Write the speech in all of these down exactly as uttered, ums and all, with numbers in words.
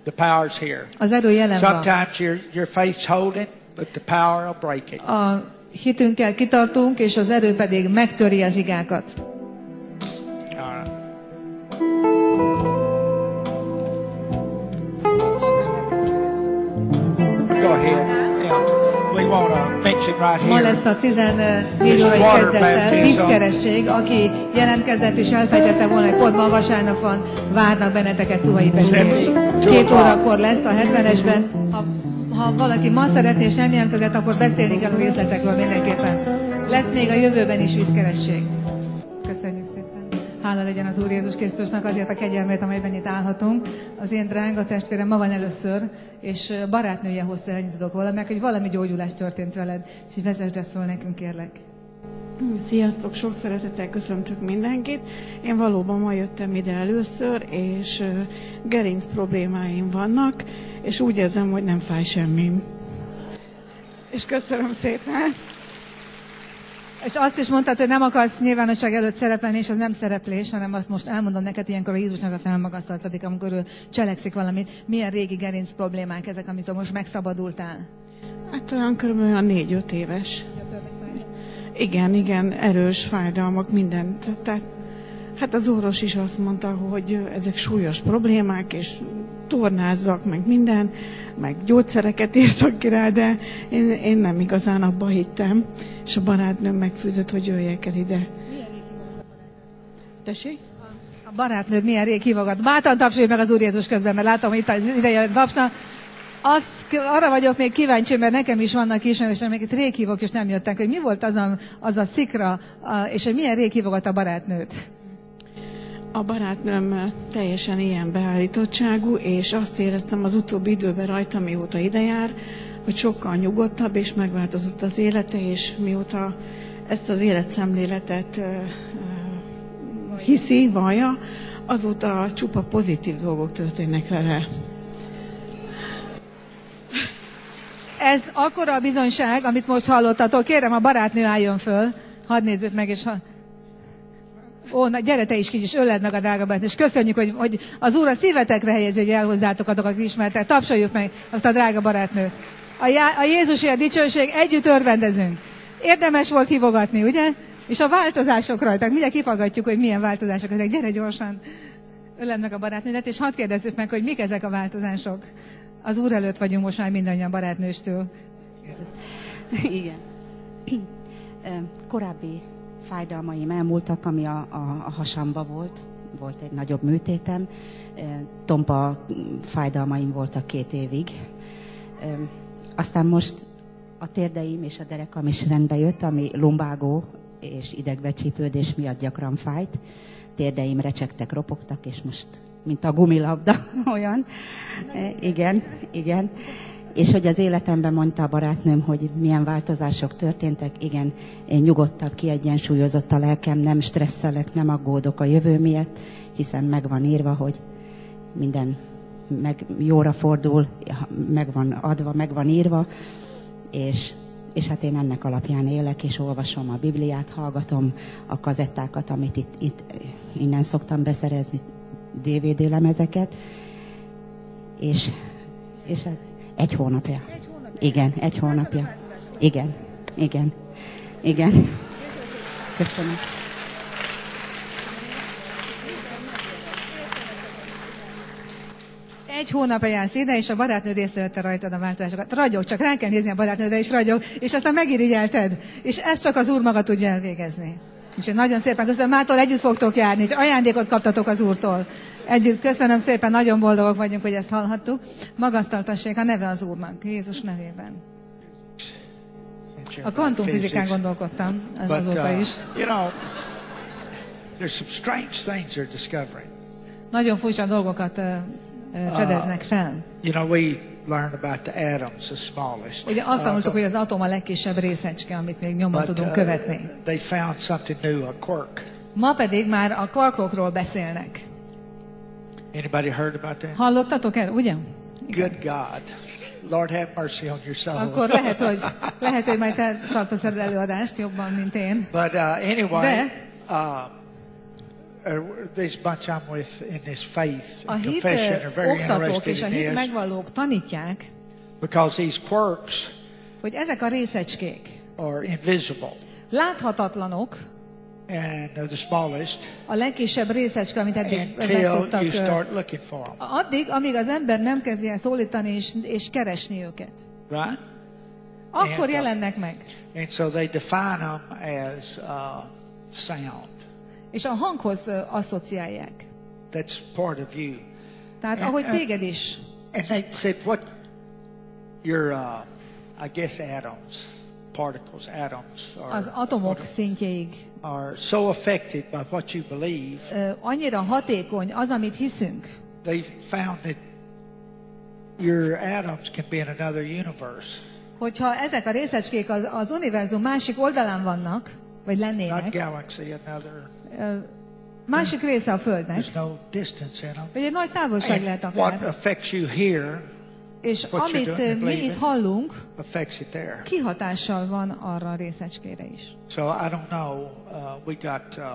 The power's here. Az erő jelen van. Sometimes your your faith's holding, but the power will break it. A hitünkkel kitartunk, és az erő pedig megtöri az igákat. All right. Go ahead. Yeah. We want to mention right here. Ma lesz a tizennégy órai kezdettel vízkeresztség, aki jelentkezett és elfejtette volna, hogy pont ma vasárnap van, várnak benneteket Szuhai Pestén. Két órakor lesz a hetvenesben. Ha, ha valaki ma szeretné és nem jelentkezett, akkor beszélni kell a részletekről mindenképpen. Lesz még a jövőben is vízkeresztség. Köszönjük szépen. Hála legyen az Úr Jézus Krisztusnak azért a kegyelmét, amelyben itt állhatunk. Az én drága testvérem ma van először, és barátnője hozta el, tudok valamelyek, hogy valami gyógyulás történt veled. És hogy vezesd ezt szól nekünk, kérlek. Sziasztok, sok szeretettel köszöntök mindenkit. Én valóban ma jöttem ide először, és gerinc problémáim vannak, és úgy érzem, hogy nem fáj semmim. És köszönöm szépen. És azt is mondtad, hogy nem akarsz nyilvánosság előtt szerepelni, és az nem szereplés, hanem azt most elmondom neked, ilyenkor a Jézus neve felmagasztaltatik, amikor ő cselekszik valamit. Milyen régi gerinc problémák ezek, amitől most megszabadultál? Hát olyan körülbelül olyan négy-öt éves. Igen, igen, erős fájdalmak, mindent. Tehát, hát az orvos is azt mondta, hogy ezek súlyos problémák, és tornázzak, meg minden, meg gyógyszereket írtak ki rá, de én, én nem igazán abba hittem. És a barátnőm megfűzött, hogy jöjjek el ide. Milyen rég hívogat a barátnőd? Tessék? A barátnőd milyen rég hívogat? Bátran tapsolj meg az Úr Jézus közben, mert látom, hogy itt az ideje tapsna. Azt, arra vagyok még kíváncsi, mert nekem is vannak ismerősök, amiket rég hívok, és nem jöttek, hogy mi volt az a, az a szikra, a, és hogy milyen rég hívogat a barátnőt? A barátnőm teljesen ilyen beállítottságú, és azt éreztem az utóbbi időben rajta, mióta ide jár, hogy sokkal nyugodtabb, és megváltozott az élete, és mióta ezt az életszemléletet uh, uh, hiszi, vallja, azóta csupa pozitív dolgok történnek vele. Ez akkora a bizonyság, amit most hallottatok. Kérem, a barátnő álljon föl. Hadd nézzük meg, és ha... Ó, na, gyere te is, kicsit, ölled meg a drága barátnőt, és köszönjük, hogy, hogy az Úr a szívetekre helyezi, hogy elhozzátok azokat, akik ismertek. Tapsoljuk meg azt a drága barátnőt. A, Já- a Jézusi a dicsőség, együtt örvendezünk. Érdemes volt hívogatni, ugye? És a változások rajtak. Mindjárt kifaggatjuk, hogy milyen változások ezek. Gyere gyorsan, ölled meg a barátnőt, és hadd kérdezzük meg, hogy mik ezek a változások. Az Úr előtt vagyunk most már mindannyian barátnőstől. Igen. Korábbi fájdalmaim elmúltak, ami a, a, a hasamba volt. Volt egy nagyobb műtétem. Tompa fájdalmaim voltak két évig. Aztán most a térdeim és a derekam is rendbe jött, ami lumbágó és idegbecsípődés miatt gyakran fájt. Térdeim recsegtek, ropogtak, és most mint a gumilabda, olyan. E, igen, igen. És hogy az életemben mondta a barátnőm, hogy milyen változások történtek. Igen, én nyugodtabb, kiegyensúlyozott a lelkem, nem stresszelek, nem aggódok a jövő miatt, hiszen meg van írva, hogy minden meg jóra fordul, meg van adva, meg van írva, és, és hát én ennek alapján élek, és olvasom a Bibliát, hallgatom a kazettákat, amit itt, itt innen szoktam beszerezni, dé vé dé lemezeket, és, és hát egy hónapja. Egy hónapja. Igen, egy hónapja. Igen, igen, igen. Köszönöm. Egy hónapja jársz ide, és a barátnőd észrevette rajtad a változásokat. Ragyog, csak rá kell nézni a barátnődre, és ragyog, és aztán megirigyelted. És ezt csak az Úr maga tudja elvégezni. És én nagyon szépen köszönöm, mától együtt fogtok járni, és ajándékot kaptatok az Úrtól. Együtt köszönöm szépen, nagyon boldogok vagyunk, hogy ezt hallhattuk. Magasztaltassék a neve az Úrnak, Jézus nevében. A kvantumfizikán gondolkodtam az azóta is. You know, there's some strange things they're discovering. Nagyon furcsa dolgokat uh, uh, fedeznek fel. You know, we learned about the atoms, the smallest. Ugye azt tanultuk, hogy az atom a legkisebb részecske, amit még nyomon tudunk követni. They found something new, a quark. Ma pedig már a kvarkokról beszélnek. Anybody heard about that? Hallottatok el, ugye? Good God. Lord have mercy on your soul. Akkor lehet, hogy, lehet, hogy majd te tartasz el előadást jobban, mint én. But uh, anyway, De uh, uh, this bunch I'm with in this faith A and hit confession ö, are very oktatók interested és a in hit this megvallók tanítják, because these quirks hogy ezek a részecskék are invisible. láthatatlanok, And uh, the smallest a legkisebb részecske, amit eddig until megtudtak, you ö, start looking for them. addig, amíg az ember nem kezdi el szólítani és, és keresni őket. Right? Akkor And, uh, jelennek meg. And so they define them as uh, sound. És a hanghoz ö, asszociálják. That's part of you. Tehát And- ahogy and- téged is. And they said, what your, uh, I guess, atoms, particles, atoms are, Az atomok szintjeig are so affected by what you believe. ö, annyira hatékony az, amit hiszünk, They found that your atoms can be in another universe, hogyha ezek a részecskék az, az univerzum másik oldalán vannak, vagy not lennének, galaxy, another. ö, másik része a Földnek, There's no distance in them. vagy egy nagy távolság lehet And what akár, affects you here és what you're amit doing, ö, you mi believe itt in. hallunk, affects it there. kihatással van arra a részecskére is. So I don't know. Uh, we got uh,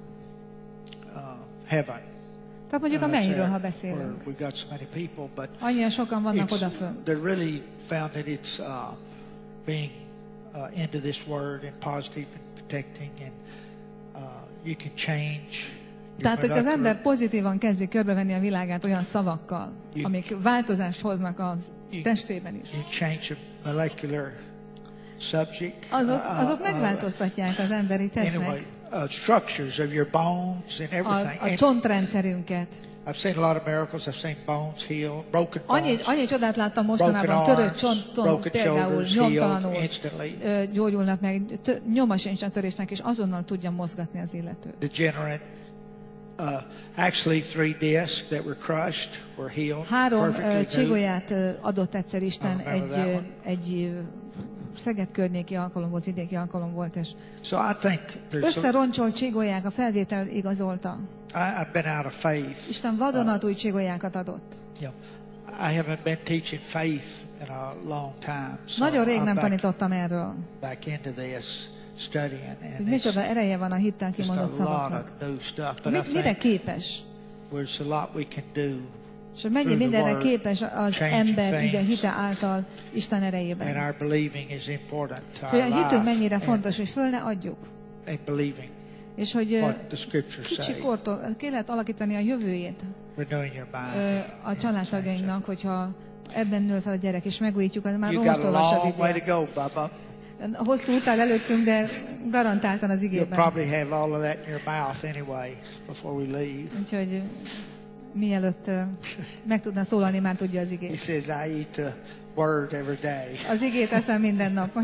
uh, heaven. Tehát mondjuk a uh, mennyről, there, ha where beszélünk. we got so many people, but Annyian sokan vannak it's, odafönt. they really found that it's uh, being uh, into this word and positive and protecting, and uh, you can change. your Tehát, hogy az molecular- ember pozitívan kezdi körbevenni a világát olyan szavakkal, You- amik változást hoznak a testében is. You change a molecular subject. Azok, uh, azok uh, megváltoztatják az emberi Anyway, testnek uh, structures of your bones and a, everything. a And csontrendszerünket. I've seen a lot of miracles. I've seen bones heal, broken bones, Annyi, annyi csodát láttam broken mostanában, törött arms, csonton, broken például shoulders, nyomtalanul healed instantly. ö, gyógyulnak meg, tö, nyoma sincs a törésnek, és azonnal tudja mozgatni az illetőt. Degenerate. Uh, actually, three discs that were crushed were healed Három perfectly ö, new. csigolyát ö, adott egyszer Isten, I remember egy, that ö, one. egy ö, Szeged környéki alkalom volt, vidéki alkalom volt, és So I think there's. Some, összeroncsolt csigolyák, a felvétel igazolta. I, I've been out of faith. Isten vadonatúj csigolyákat adott. You know, I haven't been teaching faith in a long time. So Nagyon rég I'm nem back, tanítottam erről. back into this studying, and Hogy it's micsoda ereje van a hittel just kimondott a lot of szavaknak. new stuff. But I Mit, mire think képes? there's a lot we can do. És hogy mennyi Through the mindenre word, képes az change ember így a things. hite által Isten And erejében. our believing is important to Hogy a our hitünk life. mennyire and, fontos, hogy föl ne adjuk. and believing És hogy ö, what the scriptures kicsi say. kortól ki lehet alakítani a jövőjét Renewing your mind. ö, a családtagjainknak, hogyha ebben nől fel a gyerek, és megújítjuk, az már You got most a olvassa a long way to Bibliát. go, Bubba. Hosszú út áll előttünk, de garantáltan az You'll igében. probably have all of that in your mouth anyway before we leave. Úgyhogy ö, mielőtt ö, meg tudna szólalni, már tudja az He igét. says, I eat a word every day. Az igét eszem minden nap.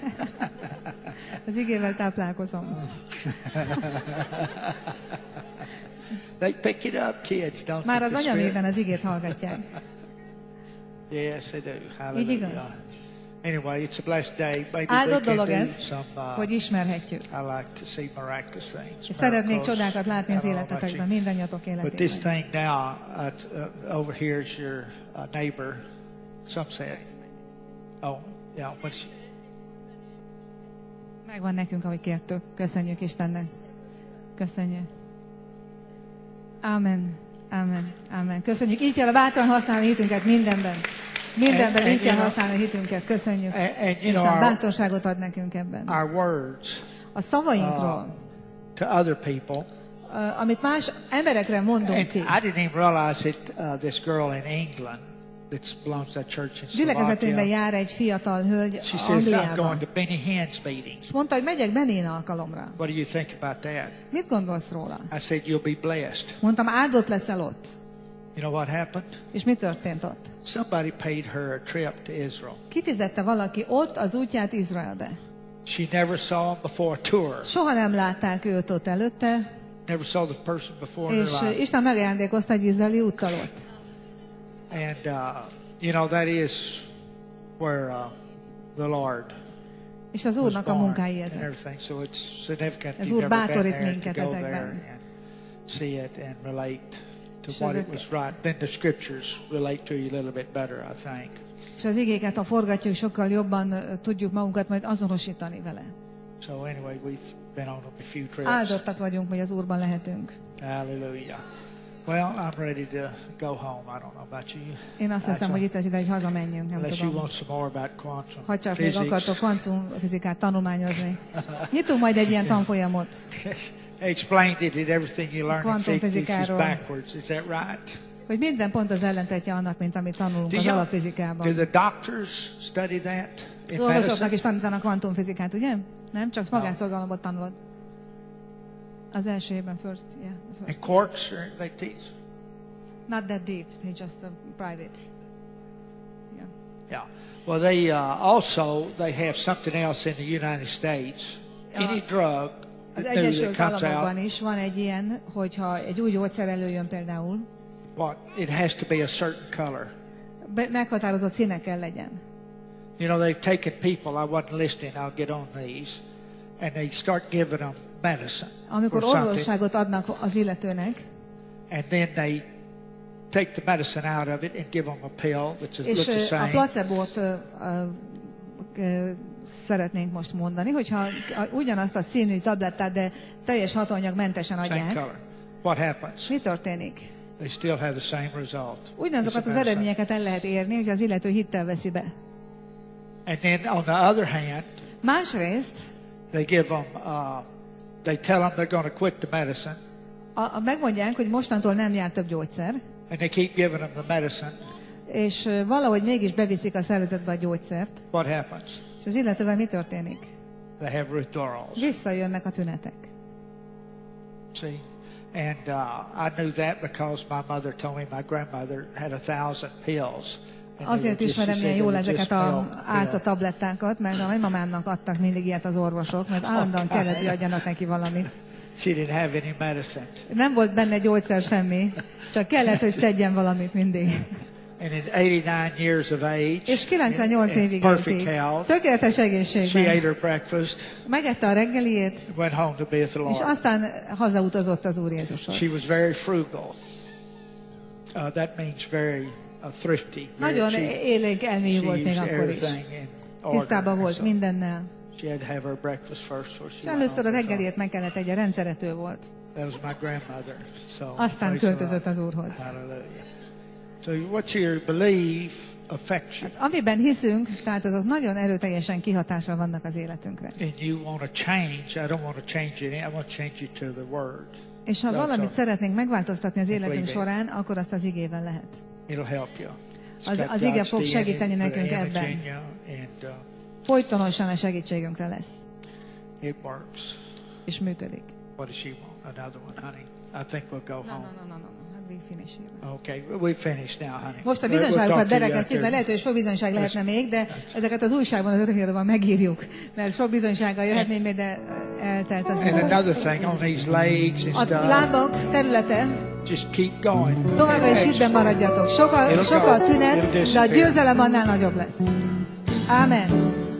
Az igével táplálkozom. They pick it up, kids, don't Már they? az The Spirit- anyamében az igét hallgatják. Yes, they do. Így Hallelujah. igaz. Anyway, it's a blessed day. Maybe we Áldott can dolog do ez, some. Uh, hogy ismerhetjük. I like to see miraculous things. És szeretnék miracles. csodákat látni az I don't know about életetekben, you. mindannyiatok But this életében. thing now, uh, uh, over here is your uh, neighbor. Some said, oh, yeah, what's, Megvan nekünk, ahogy kértük. Köszönjük Istennek. Köszönjük. Amen. Amen. Amen. Köszönjük. Így kell bátran használni hitünket mindenben. Mindenben And- and így kell you know- használni hitünket. Köszönjük. and, and you know, Isten our, bátorságot ad nekünk ebben. our words A szavainkról, to other people. uh, amit más emberekre mondunk And ki. I didn't even realize that uh, this girl in England that belongs to that church in Gyülekezetünkben Slovakia, jár egy fiatal hölgy she says, I'm going Angliában. to Benny Hinn's meeting. És mondta, hogy megyek Benén alkalomra. What do you think about that? Mit gondolsz róla? I said, you'll be blessed. Mondtam, áldott leszel ott. You know what happened? És mi történt ott? Somebody paid her a trip to Israel. Kifizette valaki ott az útját Izraelbe. She never saw him before a tour. Soha nem látták őt ott előtte, Never saw the person before in és her life. Isten megajándékozta egy izraeli úttal ott. And, uh, you know, that is where uh, the Lord És az was Úrnak a born munkái and ezek. everything. So it's significant Az you've Úr never been bátorít there to minket go ezekben. there and see it and relate to És what it ezek- was right. Then the scriptures relate to you a little bit better, I think. És az igéket, ha forgatjuk, sokkal jobban ö, tudjuk magunkat majd azonosítani vele. So anyway, we've Been on a few trips. Áldottak vagyunk, hogy az Úrban lehetünk. Hallelujah. Well, I'm ready to go home. I don't know about you. Én azt hiszem, hogy itt az ide, hogy hazamenjünk, nem Unless you tudom. want some more about quantum Ha csak még physics. akartok kvantumfizikát tanulmányozni. Nyitunk majd egy ilyen tanfolyamot. I explained it that everything you learn in physics is Kvantumfizikáról. backwards. Is that right? Hogy minden pont az ellentetje annak, mint amit tanulunk Do, az y'all- alapfizikában. do the doctors study that in Az orvosoknak medicine? is tanítanak kvantumfizikát, ugye? Nem? Csak magánszolgálamot tanulod. Az első évben first, yeah. the And First. quarks, or they teach? Not that deep, they just uh, private. Yeah. Yeah. Well, they uh, also they have something else in the United States. Any drug Az that new Egyesült that comes Államokban out, is van egy ilyen, hogyha egy új gyógyszer előjön például, what it has to be a certain color. be, meghatározott színe kell legyen. You know, they've taken people. I wasn't listening. I'll get on these, and they start giving them medicine Amikor for something, orvosságot adnak az illetőnek, and then they take the medicine out of it and give them a pill that just és looks the ö, a same. placebót ö, ö, ö, szeretnénk most mondani, hogyha a- ugyanazt a színű tablettát, de teljes hatóanyagmentesen Same adják, color. What happens? mi történik? They still have the same result. Ugyanazokat It's az the medicine. eredményeket el lehet érni, hogy az illető hittel veszi be. And then on the other hand, Másrészt they give them, uh, they tell them they're going to quit the medicine, a, a, megmondják, hogy mostantól nem jár több gyógyszer, and they keep giving them the medicine. és ö, valahogy mégis beviszik a szervezetbe a gyógyszert, What happens? és az illetővel mi történik? They have withdrawals. Visszajönnek a tünetek. See? And uh, I knew that because my mother told me my grandmother had a thousand pills. And they Azért were just- ismerem she ilyen said jól they were ezeket just a pill- álca pill. tablettákat, mert a nagymamámnak adtak mindig ilyet az orvosok, mert állandóan kellett, hogy adjanak neki valamit. She didn't have any medicine. Nem volt benne gyógyszer semmi, csak kellett, hogy szedjen valamit mindig. And in eighty-nine years of age, És kilencvennyolc in évig élt perfect így. health, Tökéletes she ate egészségben. her breakfast, Megette a reggeliét, went home to be with the és Lord. aztán hazautazott az Úr Jézushoz. She was very frugal. Uh, that means very uh, thrifty. Very, Nagyon she, élénk elmélyű she volt még used akkor is. everything in order. Tisztában volt So mindennel. she had to have her breakfast first before she És went először a home. reggeliét meg kellett tegye, rendszerető volt. That was my grandmother. So Aztán praise the költözött Lord. az Úrhoz. Hallelujah. So what you believe affects you. Amiben hiszünk, tehát azok nagyon erőteljesen kihatással vannak az életünkre. And you want to change. I don't want to change it. I want to change you to the Word. És ha That's valamit all. szeretnénk megváltoztatni az életünk Believe it. során, akkor azt az igével lehet. It'll help you. It's Az- got az ige God's fog D N A, segíteni put nekünk an image ebben. in you, and uh, Folytonosan a segítségünkre lesz, it works. és működik. What does she want? Another one, honey? I think we'll go No, no, home. no, no, no, no. Hát we finish here. Okay, we finished now, honey. Most a We'll- we'll bizonyságokat talk to you derekesztjük, mert after. lehet, hogy sok bizonyság lehetne még, de ezeket az újságban, az örökjáróban megírjuk, mert sok bizonysággal jöhetné még, de eltelt az And idő. another thing on these legs and A stuff, lábak területe, just keep going. továbbra is hitben maradjatok. Sokkal, It'll sokkal go. tünet, It'll de a disappear. győzelem annál nagyobb lesz. Ámen.